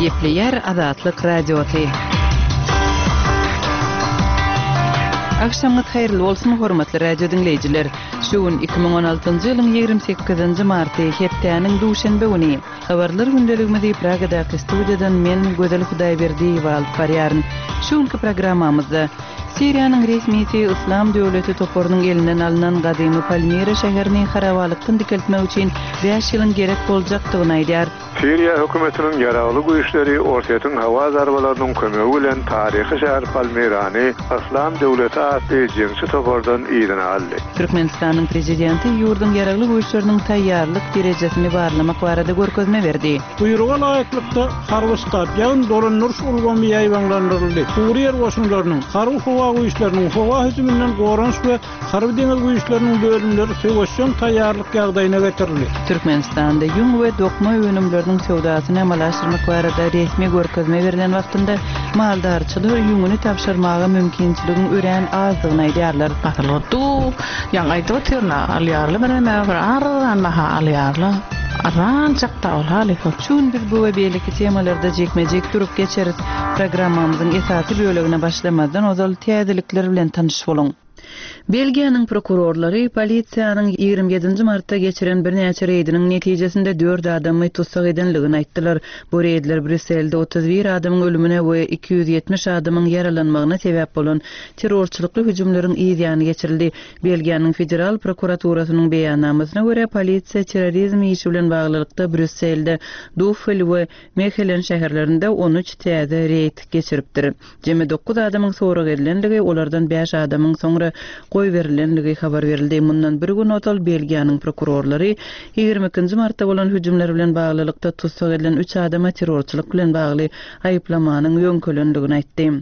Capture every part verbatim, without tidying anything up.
Gepleyer Azatlyk Radioty. Akşamınız hayırlı bolsun hormatly radio dinleyijiler. Şuun iki ming on altyncı ýylyň ýygrimi sekizinji marty hepdeniň duşanbe güni. Habarlar gündeligimizi Pragadaky studiýadan men Gözel Hudaýberdiýew alyp barýaryn. Şuňky programmamyzda Siriýanyň resmisi İslam döwleti toporunyň elinden alynan gadymy Palmira şäherini harabaalykdan dikeltmek üçin beş ýylyň gerek boljakdygyny aýdýar. Siriýa hökümetiniň ýaragly güýçleri ortaýatyň hawa zarbalarynyň kömegi bilen taryhy şäher Palmirany İslam döwleti asy jeňsi topordan ýygyna aldy. Türkmenistanyň prezidenti ýurdun ýaragly güýçleriniň taýýarlyk derejesini barlamak barada görkezme berdi. Buýruga laýyklykda Harwystat ýa-da dolanlar ulgamy ýaýbanlandyryldy. Suriýa goşunlarynyň harby hawa güýçleriniň hawa hüjümünden gorunç we harby deňiz güýçleriniň bölümleri söwüşen taýýarlyk ýagdaýyna getirildi. Türkmenistanda ýün we dokma önümleriniň sowdasyny amalaşdyrmak barada resmi görkezme berilen wagtynda maldarçylyk ýüňüni tapşyrmagy mümkinçiligini ören azdygyny aýdýarlar. Atalotu yang aýdyp oturna alýarly berme bir arran maha alýarly. Arran çakta olhaly. Şuň biz bu we beýleki temalarda jekmejek durup geçeriz. Programmamyzyň esasy bölegine başlamazdan ozal täzelikler bilen tanyş boluň. Belgiýanyň prokurorlary polisiýanyň ýygrimi ýedinji martda geçiren bir näçe reýdiniň netijesinde dört adamy tutsak edenligini aýtdylar. Bu reýdler Brüsselde otuz bir adamyň ölümine we iki yüz ýetmiş adamyň ýaralanmagyna sebäp bolan terrorçylykly hüjümleriň ýygyny geçirildi. Belgiýanyň federal prokuraturasynyň beýannamasyna görä polisiýa terrorizm işi bilen baglykda Brüsselde, Duffel we Mechelen şäherlerinde on üç täze reýd geçiripdir. Jemi dokuz adamyň sorak edilenligi, olardan beş adamyň soňra goý berilenligi habar berildi. Mundan bir gün otal Belgiýanyň prokurorlary ýygrimi ikinji martda bolan hüjümler bilen baglykda tutsak edilen üç adama terrorçylyk bilen bagly aýyplamanyň ýöňkelendigini aýtdy.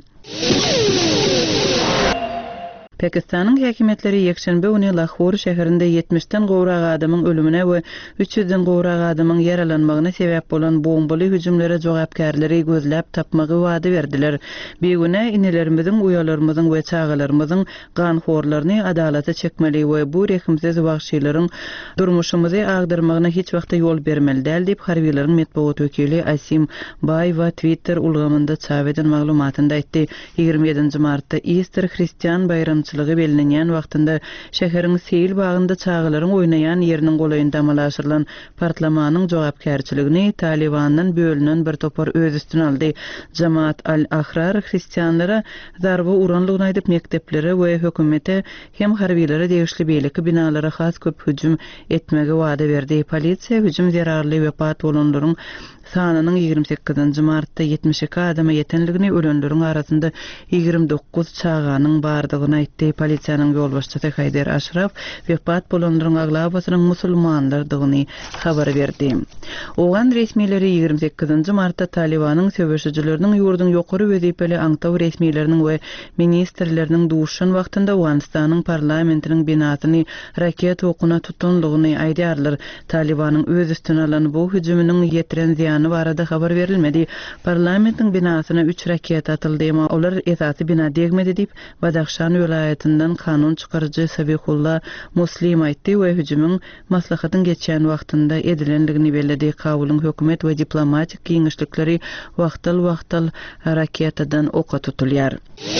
Pakistanyň häkimetleri ýekşenbe güni Lahore şäherinde ýetmişden gowrak adamyň ölümine we üç yüzden gowrak adamyň ýaralanmagyna sebäp bolan bombaly hüjümlere jogapkärleri gözläp tapmagy wada berdiler. Beýgüne inelerimiziň, uýalarymyzyň we çagalarymyzyň ganhorlaryny adalata çekmeli we bu rehimsiz wagşylaryň durmuşymyzy agdyrmagyna hiç wagtda ýol bermeli däl diýip harbiýlaryň medeniýet wekili Asim Baýew Twitter ulgamynda çap eden maglumatynda aýtdy. ýygrimi ýedinji martda Easter Hristiýan bayramçylygy bellenýän wagtynda şäheriň Seyil bagynda çagalaryň oýnaýan ýeriniň golaýynda amalaşyrylan partlamanyň jogapkärçiligini Talibanyň bölünen bir topar öz üstüne aldy. Jamaat al-Ahrar hristiýanlara zarby uranlygyny aýdyp mekteplere we hökümete hem harbiýlere degişli beýleki binalara has köp hüjüm etmege wada berdi. Polisiýa hüjüm zerarly wepat bolanlaryň sanynyň ýygrimi sekizinji martda ýetmiş iki adama ýetenligini, ölenleriň arasynda ýygrimi dokuz çaganyň bardygyny aýtdy. Polisiýanyň ýol başçysy Haydar Aşraf wepat bolanlaryň aglabasynyň musulmanlardygyny habar berdi. Ogan resmiýetleri ýygrimi sekizinji martda Talibanyň söwüşçileriniň ýurdun ýokary wezipeli aňtaw resmiýetleriniň we ministrleriniň duşan wagtynda Awganistanyň parlamentiniň binasyny raket okuna tutanlygyny aýdýarlar. Talibanyň öz üstüne alan bu hüjüminiň ýetiren ziýany barada habar berilmedi. Parlamentiň binasyna üç raket atyldy, ama olar esasy bina degmedi diýip Badaxşan welaýatynyň kanun çykarjy Sabihullah Muslim aýtdy we hüjümüň maslahatyň geçen wagtynda edilenligini belledi. Kabulyň hökümet we diplomatik giňişlikleri wagtal-wagtal raketadan oka tutulýar.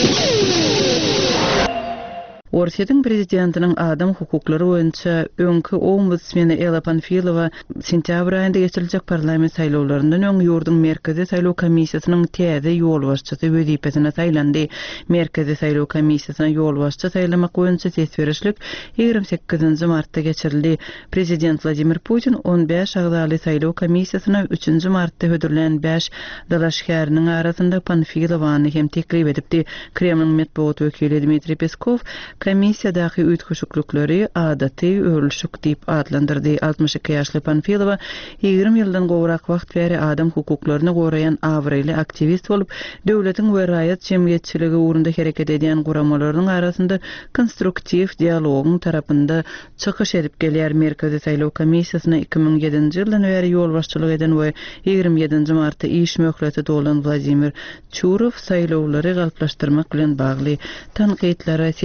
Orsiýanyň prezidentiniň adam hukuklary boýunça öňkü ombudsmeni Ela Panfilowa sentýabr aýynda geçiriljek parlament saýlawlaryndan öň ýurdun merkezi saýlaw komissiýasynyň täze ýol başçysy wezipesine saýlandy. Merkezi saýlaw komissiýasyna ýol başçy saýlamak boýunça tesberişlik ýygrimi sekizinji martda geçirildi. Prezident Vladimir Putin on beş agdaly saýlaw komissiýasyna üçünji martda hödürlen beş dalaşkäriniň arasynda Panfilowany hem teklip edipdi. Kremlin medeniýet wekili Dmitri Peskov komissiýadaky üýtgeşiklükleri adaty örülşük diýip adlandyrdy. altmış iki ýaşly Panfilowa ýygrimi ýyldan gowrak wagt beri adam hukuklaryny goraýan awryly aktivist bolup, döwletiň we raýat jemgyýetçiligi ugrunda hereket edýän guramalaryň arasynda konstruktiw dialogyň tarapynda çykyş edip gelýär. Merkezi saýlaw komissiýasyna iki ming ýedinji ýyldan beri ýol başçylyk eden we ýygrimi ýedinji martda iş möhleti dolan Vladimir Churov saýlawlary galplaşdyrmak bilen bagly tanqidlere sebäp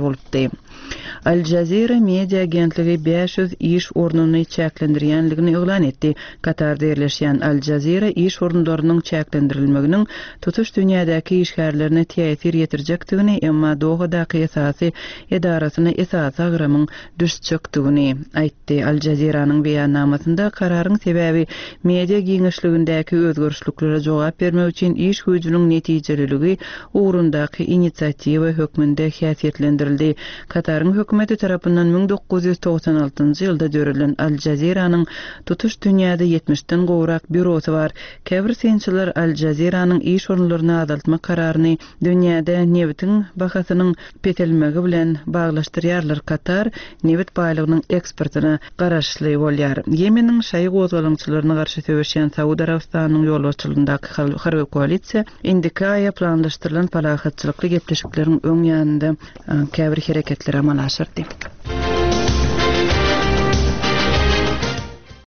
bolupdy. Al Jazeera media agentligi beş yüz iş ornuny çäklendirýänligini elan etdi. Katarda ýerleşýän Al Jazeera iş orunlarynyň çäklendirilmeginiň tutuş dünýädäki işgärlerine täsir ýetirjekdigini, emma dogadaky esasy edarasyna esas agrymyň düşjekdigini aýtdy. Al Jazeera'nyň beýannamasynda kararyň sebäbi media giňişligindäki özgörüşliklere jogap bermek üçin iş güýjüniň netijeliligi ugrundaky inisiatiwa hökmünde häsiýetlendirildi. Katarın hökümeti tarapından bin dokuz yüz togsan altyncy ýylda dörülen Al Jazeera'nyň tutuş dünýäde yetmişden gowrak bürosy bar. Käbir synçylar Al Jazeera'nyň iş orunlaryny azaltma kararyny dünýäde nebitiň bahasynyň petelmegi bilen baglaşdyrýarlar. Katar nebit baýlygynyň eksportyna garaşly bolýar. Yemeniň şaý gozgalançylaryna garşy söwüşýän Saudi Arabistanyň ýolbaşçylygyndaky harby koalisiýa indikaya planlaşdyrylan palahatçylykly gepleşikleriň öň ýanynda käbir hereketler amal aşyrdy.